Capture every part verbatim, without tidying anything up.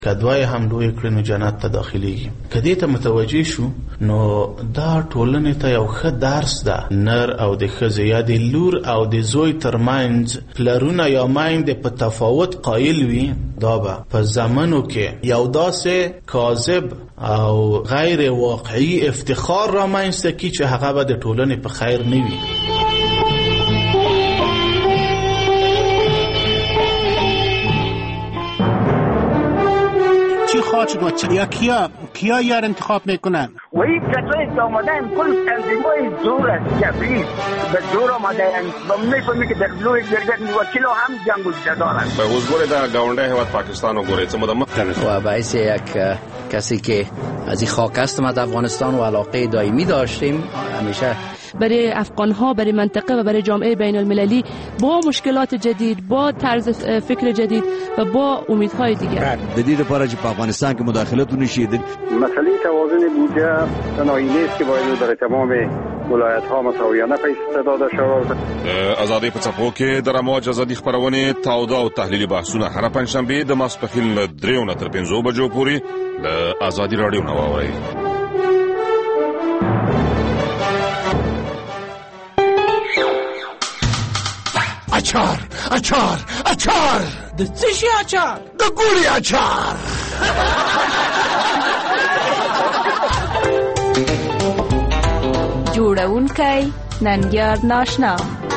که دوه یې هم لوی کړي نو جنت ته داخلیږي. که دې ته متوجه شو نو دا ټولنې ته یو ښه درس ده. نر او د ښځې یا د لور او د زوی ترمنځ پلرونه یا میندې په تفاوت قایل وي، دا به په زمانو کې یو داسې کاذب او غیر واقعي افتخار را منځته کړي چې هغه به د ټولنې په خیر نه وي. چی خواهد شد یا کیا کیا یار انتخاب میکنن؟ و این کسایی که آمدن کل تنظیمای زور است کفریز به زور آمدن و میفهمی که در لوی جرگت وکیل هم جنگ و جدارن. به حضور در گاونده هواد پاکستان و گوره چه مدام و باعث یک کسی که از این خاک است ما در افغانستان و علاقه دائمی داشتیم همیشه برای افغان‌ها، برای منطقه و برای جامعه بین المللی با مشکلات جدید، با طرز فکر جدید و با امیدهای دیگر. جدید لپاره چې په افغانستان کې مداخلت ونشي. مسئله توازن بودجه تنهایی نیست که باید در تمام ولایت‌ها مساویانه پیش داده شود. آزادی په څپو کې د رموج ازادي خبرونه تاوده او تحلیلي بحثونه هر پنځشنبه د ماسپښین له دریو نه تر پنځو بجو پورې له آزادي رادیو نه واورئ. اچار اچار اچار د څه شي اچار؟ د ګوري اچار. جوړونکی ننګیار ناشنا.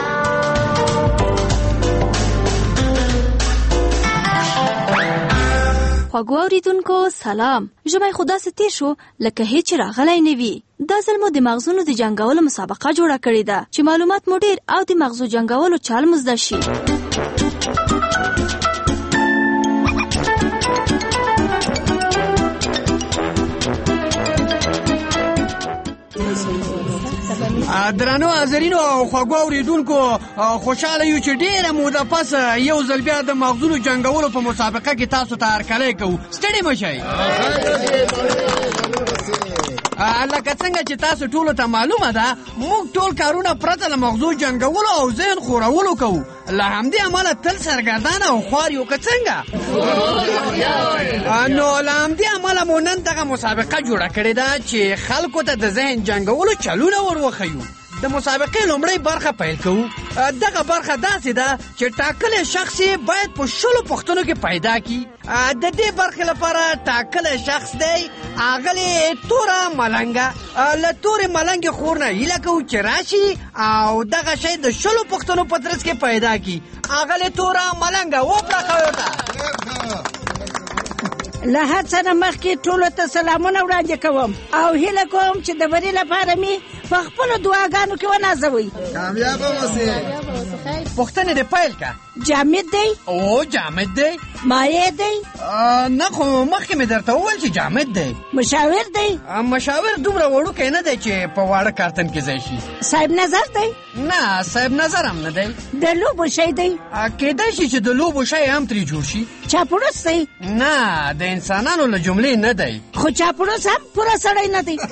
خواږو اوریدونکو سلام. ژمی خو داسې تیر شو لکه هیڅ راغلی نه وي. دا ځل مو د مغزونو د جنګولو مسابقه جوړه کړې ده چې معلومات مو ډیر او د مغزو جنګولو چال مو زده شي. درانو حاضرینو او خواږو اوریدونکو خوشاله یو چې ډیره موده پس یو ځل بیا د مغزونو جنګولو په مسابقه کې تاسو ته هرکلی کوو. ستړي مه شئ. لکه څنګه چې تاسو ټولو ته معلومه ده موږ ټول کارونه پرته له مغزو جنګولو او ذهن خورولو کوو. له همدې امله تل سرګردانه او خوار یو که څنګه. نو له همدې امله مو نن دغه مسابقه جوړه کړې ده چې خلکو ته د ذهن جنګولو چلونه ور وښیو. د مسابقې لومړی برخه پیل کوو. دغه برخه داسې ده چې ټاکلی شخص باید په شلو پوښتنو کې پیدا کړي. د دې برخې لپاره ټاکلی شخص دی اغلې توره ملنګه. له تورې ملنګې خور نه هیله کوو چې راشي او دغه شی د شلو پوښتنو په ترڅ کې پیدا کړي. اغلې توره ملنګه وپړه ورته. له هر څه نه مخکې ټولو ته سلامونه وړاندې کوم او هیله کوم چې د بري لپاره مې په خپلو دعاګانو کې ونازوئ. کامیابه اوسئ. پوښتنې دې پیل که. جامد دی؟ او جامد دی. مایع دی؟ نه خو مخکې مې درته وویل چې جامد دی. مشاور دی؟ مشاور دومره وړوکی نه دی چې په واړه کارتن کې ځای شي. صاحب نظر دی؟ نه صاحب نظر هم نه دی. د لوبو شی دی؟ کېدای شي چې د لوبو شی هم ترې جوړ شي. چاپړوس دی؟ نه د انسانانو له جملې نه دی. خو چاپړوس هم پوره سړی نه دی.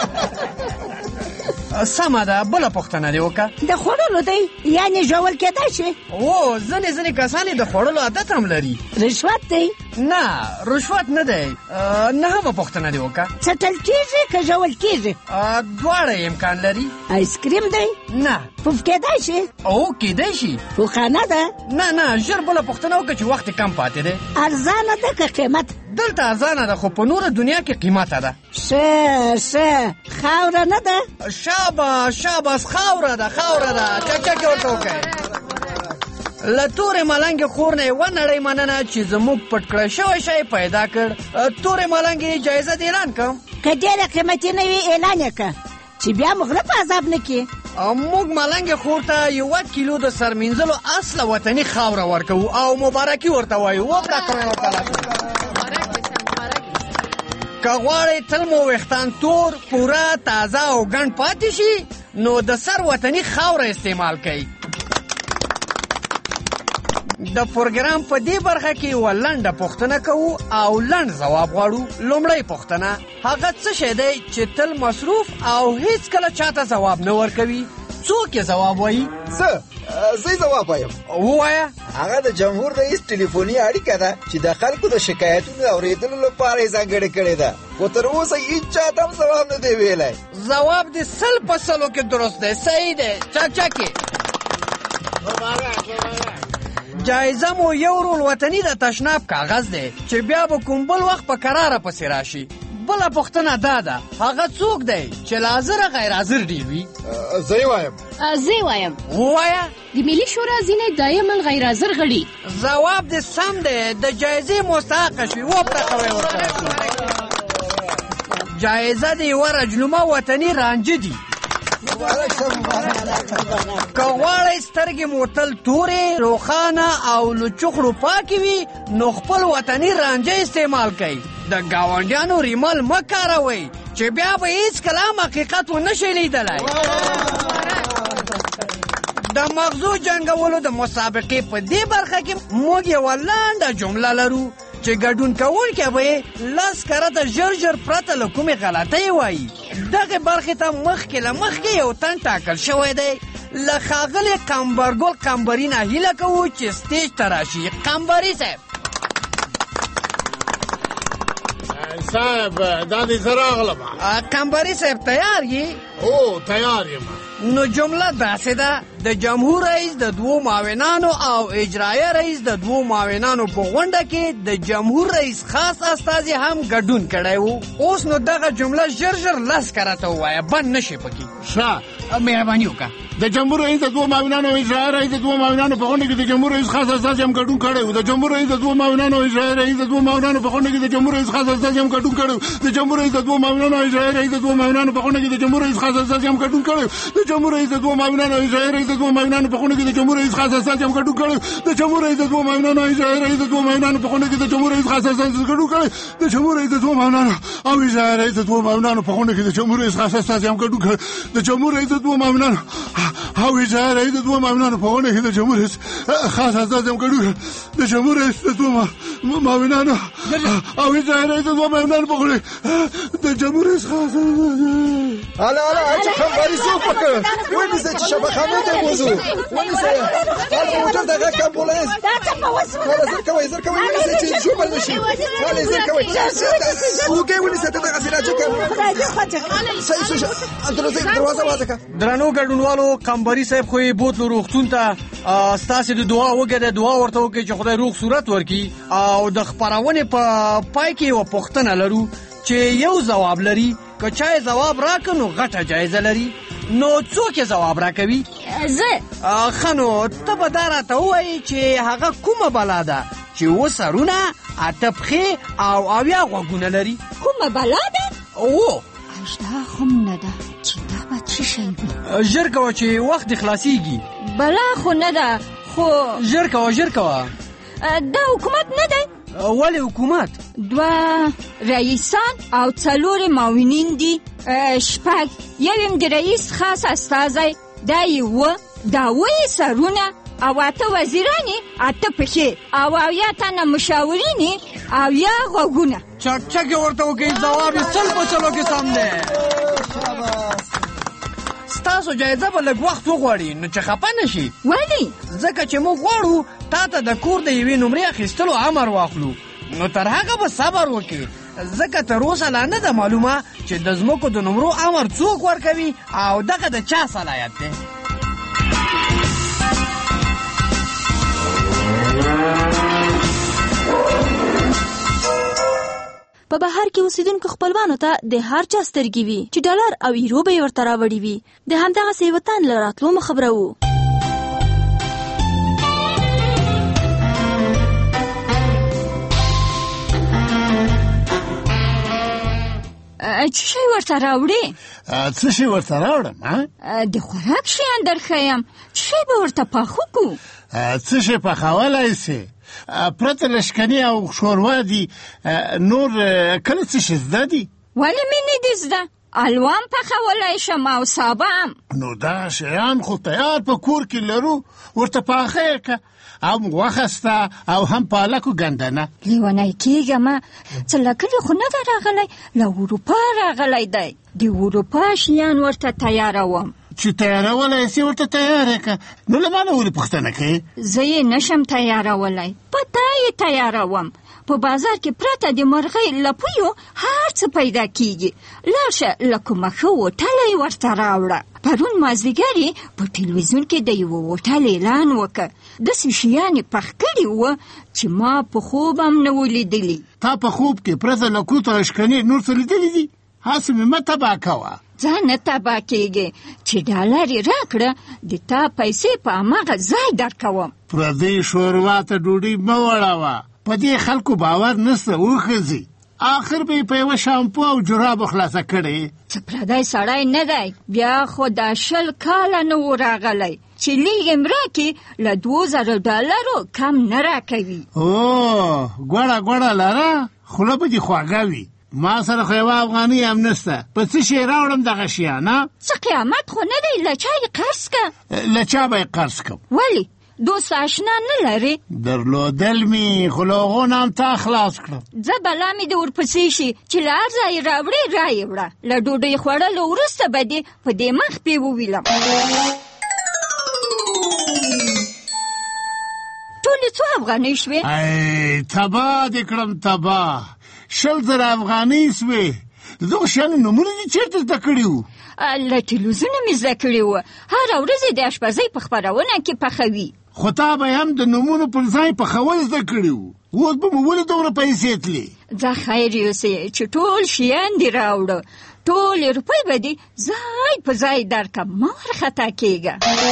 سمه ده. بله پوښتنه دې وکړه. د خوړلو دی یعنې ژول کېدای شي؟ او ځینې ځینې کسان د خوړلو عادت هم لري. رشوت دی؟ نه رشوت نه دی. نهمه پوښتنه دې وکړه. څټل کېږي که ژول کېږي؟ دواړه امکان لري. آیس کریم دی؟ نه. پوف کېدای شي؟ او کېدای شي. پوخانه ده؟ نه نه ژر بله پوښتنه وکړه چې وخت کم پاتې دی. ارزانه ده که قیمت؟ دلته ارزانه ده خو په نوره دنیا کې قیمته ده. ښه ښه خاوره نه ده؟ شاباس شاباس خاوره ده خاوره ده. چکچکې ورته وکړئ. له تورې ملنګې خور نه یې ونړئ مننه چې زموږ پټ کړی شوی شی پیدا کړ. تورې ملنګې جایزه دې اعلان کړم. که ډېره قیمتي نه وي اعلان یې کړه چې بیا موږ نه په عذاب نه کړي. موږ ملنګې خور ته یوه کیلو د سرمینځلو اصله وطني خاوره ورکوو او مبارکي ورته وایو. وپړه کوئ ورته. که غواړئ تل مو ویښتان تور پوره تازه او ګڼ پاتې شي نو د سر وطني خاوره استعمال کړئ. د پروګرام په دې برخه کې یوه لنډه پوښتنه کوو او لنډ ځواب غواړو. لومړی پوښتنه هغه څه شی دی چې تل مصروف او هیڅ کله چاته ځواب نه ورکوي؟ څوک یې ځواب وایي؟ څه زه ځواب وایم. ووایه. هغه د جمهور رئیس ټلیفوني اړیکه ده چې د خلکو د شکایتونو اورېدلو لپاره یې ځانګړې کړې ده، خو تر اوسه هیڅ چا ته هم ځواب نه دی ویلی. ځواب دې سل په سلو کې درست دی. صحیح دی. چک چکې. جایزه مو یو رول وطني د تشناب کاغذ دی چې بیا به کوم بل وخت په کراره پسې راشي. بله پوښتنه دا ده، هغه څوک دی چې له حاضره غیر حاضر ډېر وي؟ زه یې وایم. زه یې وایم. ووایه. د ملي شورا ځینې دایما غیر حاضر غړي. ځواب دې سم دی. د جایزې مستحقه شوي. وپتقوی ورسره. جایزه د یوه رجنما وطني رانجه دي. که غواړئ سترګې مو تل تورې، روښانه او له چخرو پاکې وي، نو خپل وطني رانجه استعمال کړئ. د ګاونډیانو ریمل مه کاروئ چې بیا به هېڅکله هم حقیقت ونه شئ لیدلی. د مغزو جنګولو د مسابقې په دې برخه کې موږ یوه لنډه جمله لرو چې ګډون کوونکی به یې لس کرته ژر ژر پرته له کومې غلطۍ وایي. دغې برخې ته مخکې له مخکې یو تن ټاکل شوی دی. له ښاغلي قمبرګل قمبري نه هیله کوو چې سټیج ته راشي. قمبري صاحب. صاحب دا دې زه راغلم. قمبري صاحب تیار یې؟ او تیار یم. نو جمله داسې ده، د جمهور رئیس د دوو معاونانو او اجرایه رئیس د دوو معاونانو په غونډه کې د جمهور رئیس خاص استازي هم ګډون کړی و. اوس نو دغه جمله ژر ژر لس کرته ووایه، بند نشي پکې. ښه مهرباني وکړه. د جمهور رئیس د دوو معاونانو او اجرایه رئیس د دوو معاونانو په غونډه کې د جمهور رئیس خاص استازي هم ګډون کړی و. د جمهور رئیس د دوو معاونانو او اجرایه رئیس د دوو معاونانو په غونډه کې د جمهور رئیس خاص استازي هم ګډون کړی و. د جمهور رئیس د دوو معاونانو او اجرایه رئیس د دوو معاونانو په غونډه کې د جمهور رئیس خاص استازي هم ګډون کړی و. د جمهور رئیس د دوو معاونانو او اجرایه رئیس د دوو معاونانو په غونډه کې د جمهور رئیس خاص استازي هم ګډون کړی و. د جمهور رئیس د دوو معاونانو او اجرایه رئیس د دوو معاونانو په غونډه کې د جمهور رئیس خاص استازي ګډون کړی و. د جمهور رئیس د دوو معاونانو او اجرایه رئیس د دوو معاونانو په غونډه کې د جمهور رئیس خاص استازي هم ګډون کړی و. د جمهور رئیس د دوو معاونانو او اجرایه رئیس د دوو معاونانو په غونډه کې د جمهور رئیس خاص استازي هم ګډون کړی و. د جمهور رئیس د دوو معاونانو او اجرایه رئیس د دوو معاونانو په غونډه د جمهور رئیس خاص هلا هلا چې خبرې څوک وکړ ونیسه چې شبخانه ته وځو ونیسه هغه موټر دغه امبولانس دا څه په وسو زر کوي زر کوي ونیسه چې شوبل نشي هله زر کوي وګي ونیسه ته دغه سراجه کوي صحیح صحیح اندروزه دروازه وازه درنو ګډونوالو، قمبري صاحب خو یې بوتلو روغتون ته. ستاسې د دعا وګړه دعا ورته وکړئ چې خدای روغ صورت ورکړي. او د خپرونې په پای کې یوه پوښتنه لرو چې یو ځواب لري. که چا یې ځواب راکړ نو غټه جایزه لري. نو څوک یې ځواب راکوي؟ زه. ښه نو ته به دا راته ووایي چې هغه کومه بلا ده چې اووه سرونه، اته پښې او اویا غوږونه لري؟ کومه بلا ده؟ او اشتها هم نه ده چې دا به څه شی وي. ژر کوه چې وخت دې خلاصېږي. بلا خو نه ده، خو ژر کوه ژر کوه. دا حکومت نه دی؟ ولې حکومت؟ دوه رئیسان او څلور معاونین دي. شپږ یو یم د رئیس خاص استازی، دا یې اووه، دا اووه یې سرونه او اته وزیرانې، اته پښې او اویا تنه مشاورینې، اویا غوږونه. چک چک ورته وکړئ. ځواب یې سل په سلو کې سم دی. ستاسو جایزه به لږ وخت وغواړي، نو چې خفه نه شي. ولې؟ ځکه چې موږ غواړو تا ته د کور د یوې نمرې اخیستلو امر واخلو. نو تر هغه به صبر وکړي، ځکه تر اوسه لا نه ده معلومه چې د ځمکو د نمرو امر څوک ورکوي او دغه د چا صلاحیت دی. په بهر کې اوسیدونکو خپلوانو ته د هر چا سترګې وي چې ډالر او یورو به یې ورته راوړي وي. د همدغسې وطن له راتلو مه خبروو. څه شی ورته راوړې؟ څه شی ورته راوړم؟ د خوراک شیان درښیم. څه شی به ورته پاخه کړو؟ څه شی پخولی سې؟ پرته له شکني او ښوروا دي نور کله څه شی زده دي؟ ولې مې نه دي زده؟ الوان پخولی شم او سابه هم. نو دا شیان خو تیار په کور کې لرو، ورته پاخه یې که. هم غوښه سته او هم پالک و ګندنه. لیونی کېږم، څه له کلي خو نه ده راغلی، له اروپا راغلی دی. د اروپا شیان ورته تیاروم. چې تیارولای سي ورته تیار که. نو له ما نه ولې پوښتنه کوې؟ زه یې نشم تیارولای، په تا یې تیاروم. په بازار کې پرته د مرغۍ لپیو هر څه پیدا کیږي. لاړ شه له کومه ښه هوټله یې ورته راوړه. پرون مازدیګر یې په ټلویزیون کې د یوه هوټل اعلان وکړ. داسې شیان یې پخ کړي وه چې ما په خوب هم نه و لیدلي. تا په خوب کې پرته له کوتو او شکنې نور څه لیدلي دي؟ هسې مې مه تباه کوه. ځان نه تباه کېږې چې ډالر یې راکړه د تا پیسې په هماغه ځای درکوم. پردۍ شوروا ته ډوډۍ مه وړوه. په دې خلکو باور نسته وښځي. آخر به یې په یوه شامپو او جرابو خلاصه کړې. څه پردی سړی نه دی، بیا خو دا شل کاله نه و راغلی چې لیږ یې راکړي له دوو زرو ډالرو کم نه راکوي. او ګوړه ګوړه لره، خوله به دې خواږه وي. ما سره خو یوه افغانۍ هم نسته، په څه شی راوړم دغه شیانه؟ څه قیامت خو نه دی، له چا یې قرض که؟ له چا به یې قرض کم؟ ولې دوست آشنا نه لرې؟ درلودل مې خو له هغو نه هم تا خلاص کړم. ځه بلا مې دې ورپسې شي چې له هر ځای راوړې را یې وړه. له ډوډۍ خوړلو وروسته به دې په دې مخ پې وویلم. ټولې څو افغانۍ شوې؟ ای تباه دې کړم تباه. شل زره افغانۍ سوې. د دغو شیانو نومونه دې چېرته زده کړي وو؟ له ټلویزیونه مې زده کړي وه. هره ورځ یې د اشپزۍ په خپرونه کې پخوي. خو تا به هم د نومونو پر ځای پخول زده کړي وو. اوس به مو ولې دومره پیسې تلې؟ ځه خیر یوسې چې ټول شیان دې راوړه. ټولې روپۍ به دې ځای په ځای درکړم، مه وارخطا کېږه.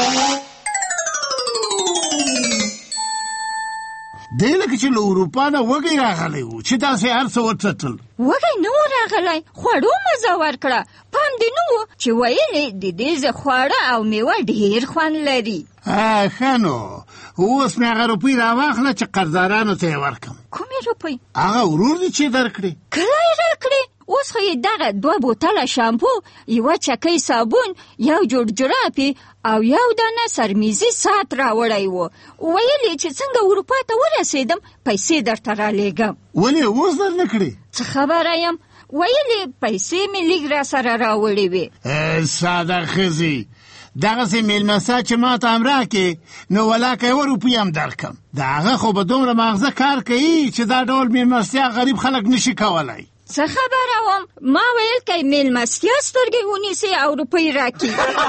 دی لکه چې له اروپا نه وږی راغلی و چې داسې هر څه وڅټل. وږی نه و راغلی، خوړو مزه ورکړه. پام دې نه و چې ویلې د دې زه خواړه او میوه ډېر خوند لري. ښه نو اوس مې هغه روپۍ راواخله چې قرضدارانو ته یې ورکړم. کومې روپۍ؟ هغه ورور دې چې درکړې. کله یې راکړې؟ اوس خو یې دغه دوه بوتله شامپو، یوه چکۍ صابون، یو جوړ جرابې او یو دانه سرمیزي ساعت راوړی و. ویلې چې څنګه اروپا ته ورسېدم پیسې درته رالیږم. ولې اوس در نه کړې؟ څه خبره یم، ویلې پیسې مې لږ را سره راوړې وې. ساده ښځې، دغسې مېلمسته چې ما ته هم راکې نو ولاکه یوه روپۍ هم درکړم. د هغه خو به دومره ماغزه کار کوي چې دا ډول مېلمستیا غریب خلک نشي کولی. څه خبره وم، ما ویل که مېلمستیا سترګې ونیسي او روپۍ راکړي.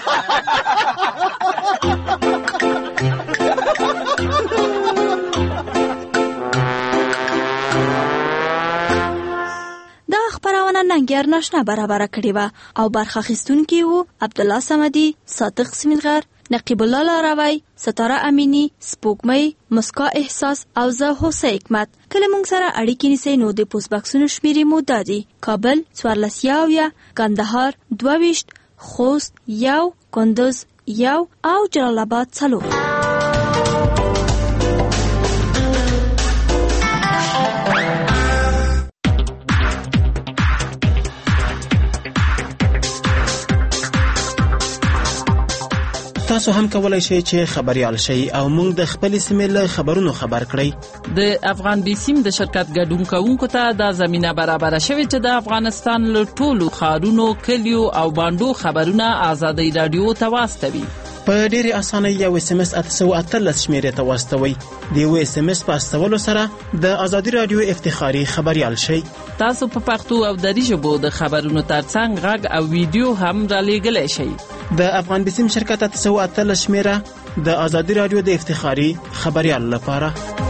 دا خبرونه ننګیار ناشنا برابره کړې وه او برخه اخیستونکي وو عبدالله صمدي، صادق سمیلغر، نقیب الله لاروی، ستاره امینی، سپوږمۍ، مسکا احساس او زه هوسه حکمت. کله مونږ سره اړیکې نیسئ نو د پوسټ باکسونو شمیرې مو دا دي: کابل څوارلس یاویه، کندهار دوه ویشت، خوست یو، کندوز یو او جلال آباد څلور. تاسو هم کولای شئ چې خبريال شئ او موږ د خپل سیمې له خبرونو خبر کړئ. د افغان بیسیم د شرکت ګډون کوونکو ته د زمينه برابر شوه چې د افغانستان له ټولو خارونو، کلیو او باندو خبرونه آزادۍ رادیو ته واستوي. په ډېرې اسانۍ یو اس ام اس اته سوه اتلس شمیرې ته واستوي. د یو اس ام اس په استولو سره د آزادۍ رادیو افتخاري خبريال شئ. تاسو په پښتو او دری ژبو د خبرونو ترڅنګ غږ او ویډیو هم را لېږلی شئ. د افغان بیسیم شرکت اته سوه اتلس شمیره د آزادۍ رادیو د افتخاري خبريال لپاره.